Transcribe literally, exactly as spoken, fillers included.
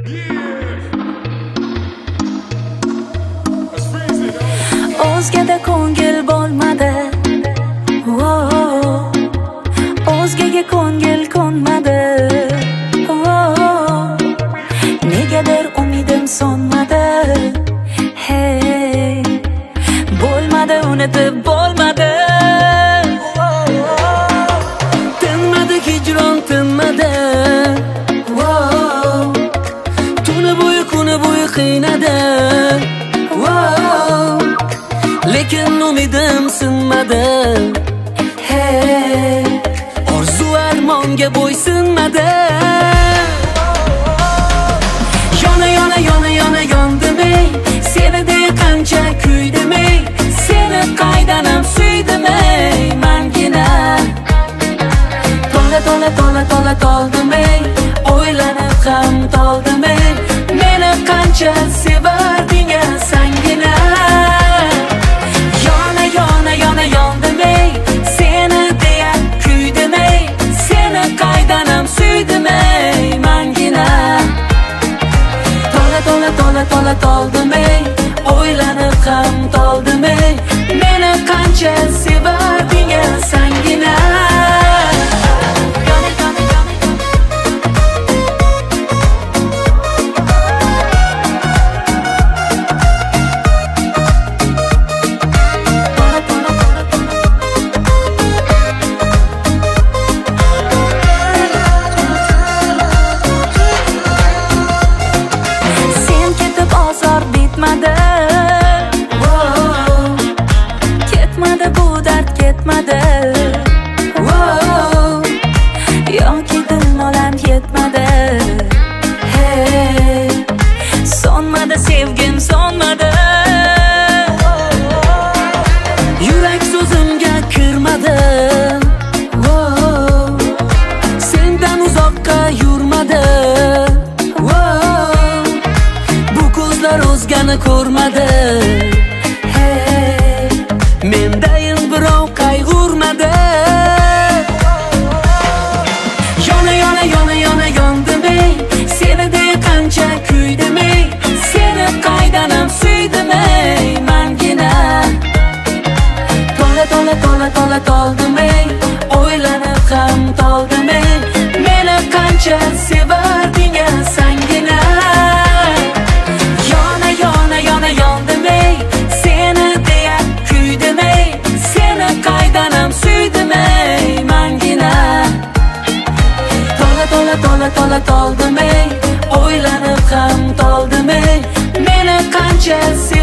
O'zgada ko'ngil bo'lmadi, o'zgaga ko'ngil ko'nmadi, negadir umidim so'nmadi. Hey, bo'lmadi, unutib bo'lmadi. Tinmadi hijron, tinmadi. Tuni bo'yi, kuni bo'yi qiynadi. Lekin umidim sinmadi. Hey, orzu armonga bo'ysunmadi. Yona yona yona yona yondim ey, seni deya qancha kuydim ey, seni qaydanam suydim ey, mangina to'la to'la to'la to'la toldim ey, o'ylanib ham toldim ey, meni qancha sevarding sangina. Yona yona yona yondim ey, seni deya kuydim ey, seni qaydanam suydim ey, mangina to'la to'la to'la to'la toldim ey, o'ylanib ham toldim ey, meni qancha sevarding sangina. Ketmadi bu dard, ketmadi. Yoki dinolam yetmadi. Hey, so'nmadi sevgim, so'nmadi. Yurak so'zimga kirmadi. Sendan uzoqqa yurmadi. Bu ko'zlar o'zgani ko'rmadi. Hey, mendayin birov qayg'urmadi. Yona yona yona yona yondim ey, seni deya qancha kuydim ey, seni qaydanam suydim ey, mangina to'la to'la to'la to'la toldim ey, o'ylanib ham toldim ey, meni qancha sevarding sangina. Yona yona yona yondim ey, seni deya kuydim ey, seni qaydanam suydim ey, mangina to'la to'la to'la to'la toldim ey, o'ylanib ham toldim ey, meni qancha